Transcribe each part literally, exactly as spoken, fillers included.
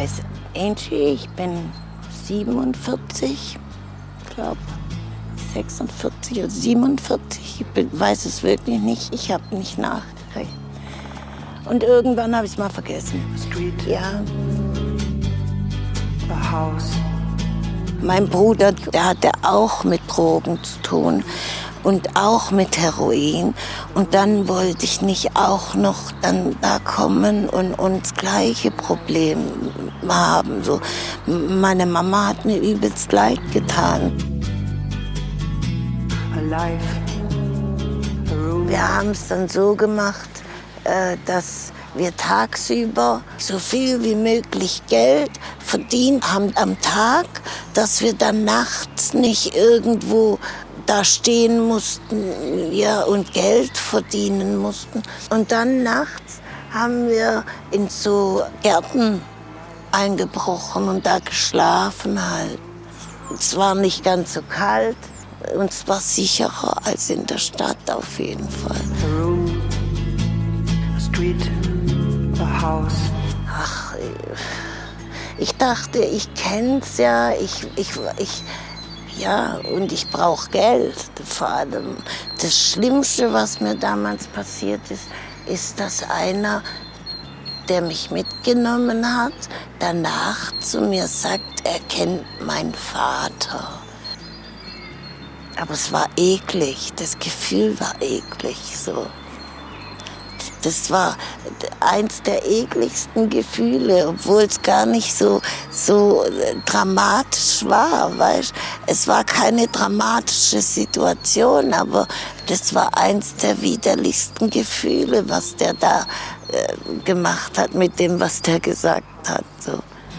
heiße Angie, ich bin siebenundvierzig, ich glaube sechsundvierzig oder siebenundvierzig, ich bin, weiß es wirklich nicht, ich habe nicht nachgedacht. Und irgendwann habe ich es mal vergessen. Street. Ja. A house. Mein Bruder, der hatte auch mit Drogen zu tun und auch mit Heroin. Und dann wollte ich nicht auch noch dann da kommen und, und das gleiche Problem haben. So, meine Mama hat mir übelst leid getan. A life. A room. Wir haben es dann so gemacht, äh, dass wir tagsüber so viel wie möglich Geld verdient haben am Tag, dass wir dann nachts nicht irgendwo da stehen mussten, ja, und Geld verdienen mussten. Und dann nachts haben wir in so Gärten eingebrochen und da geschlafen halt. Es war nicht ganz so kalt und es war sicherer als in der Stadt auf jeden Fall. A room. A street. A house. Ach, ich dachte, ich kenn's ja, ich, ich, ich, ja, und ich brauche Geld. Vor allem das Schlimmste, was mir damals passiert ist, ist, dass einer, der mich mitgenommen hat, danach zu mir sagt, er kennt meinen Vater. Aber es war eklig, das Gefühl war eklig so. Das war eins der ekligsten Gefühle, obwohl es gar nicht so, so dramatisch war. Weißt? Es war keine dramatische Situation, aber das war eins der widerlichsten Gefühle, was der da äh, gemacht hat mit dem, was der gesagt hat. So.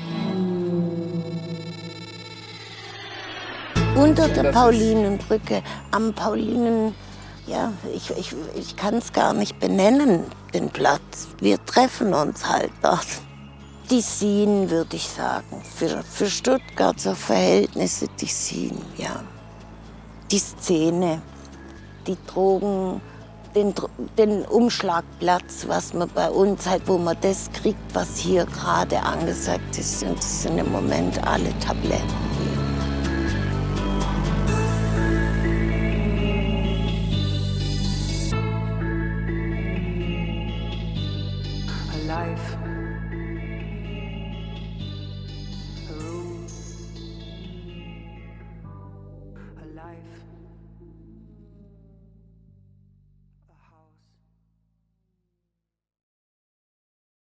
Unter der Paulinenbrücke, am Paulinen... Ja, ich, ich, ich kann es gar nicht benennen, den Platz. Wir treffen uns halt dort. Die Scene, würde ich sagen. Für, für Stuttgarter Verhältnisse die Scene, ja. Die Szene, die Drogen, den, den Umschlagplatz, was man bei uns halt, wo man das kriegt, was hier gerade angesagt ist. Und das sind im Moment alle Tabletten. Life.